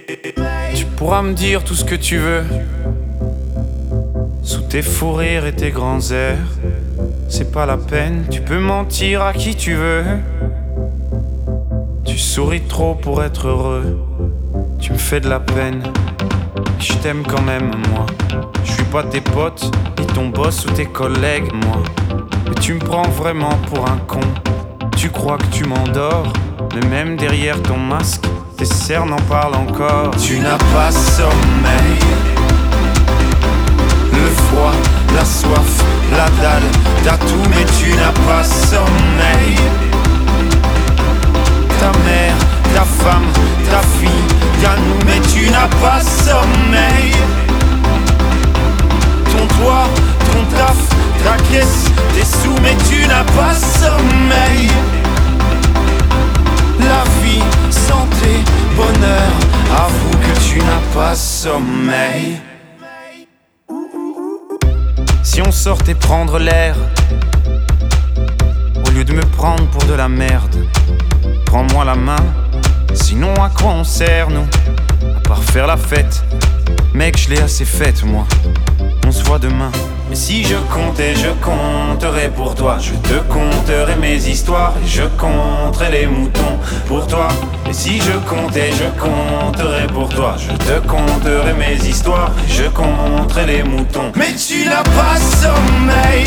Tu pourras me dire tout ce que tu veux, sous tes fous rires et tes grands airs. C'est pas la peine, tu peux mentir à qui tu veux. Tu souris trop pour être heureux. Tu me fais de la peine, je t'aime quand même moi. Je suis pas tes potes, ni ton boss ou tes collègues moi. Mais tu me prends vraiment pour un con. Tu crois que tu m'endors, mais même derrière ton masque, tes cernes en parlent encore. Tu n'as pas sommeil. Le froid, la soif, la dalle, t'as tout mais tu n'as pas sommeil. Ta mère, ta femme, ta fille, y'a nous mais tu n'as pas sommeil. Ton toit, ton taf, ta caisse, tes sous mais tu n'as pas sommeil. La vie, santé, bonheur, avoue que tu n'as pas sommeil. Si on sortait prendre l'air, au lieu de me prendre pour de la merde, prends-moi la main, sinon à quoi on sert nous? À part faire la fête, mec je l'ai assez faite moi. On se voit demain. Mais si je comptais, je compterais pour toi. Je te conterais mes histoires et je compterais les moutons pour toi. Et si je comptais, je compterais pour toi. Je te conterais mes histoires et je compterais les moutons. Mais tu n'as pas sommeil.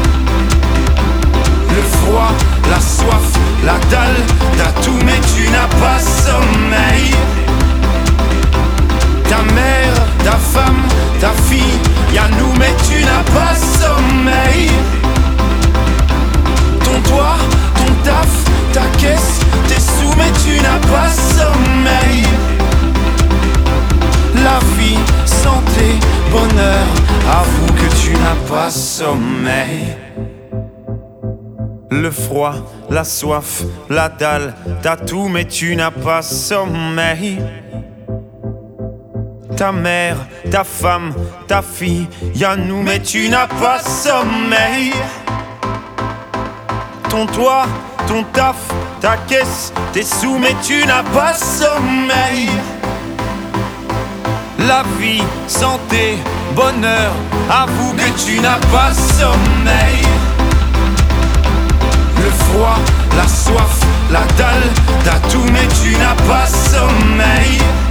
Le froid, la soif, la dalle, t'as tout mais tu n'as pas sommeil. Ta mère, ta femme, ta fille, y'a nous mais tu n'as pas sommeil. Ton toit, ton taf, ta caisse, tes sous mais tu n'as pas sommeil. La vie, santé, bonheur, avoue que tu n'as pas sommeil. Le froid, la soif, la dalle, t'as tout mais tu n'as pas sommeil. Ta mère, ta femme, ta fille, y'a nous mais tu n'as pas sommeil. Ton toit, ton taf, ta caisse, tes sous mais tu n'as pas sommeil. La vie, santé, bonheur, avoue que tu n'as pas sommeil. Le froid, la soif, la dalle, t'as tout mais tu n'as pas sommeil.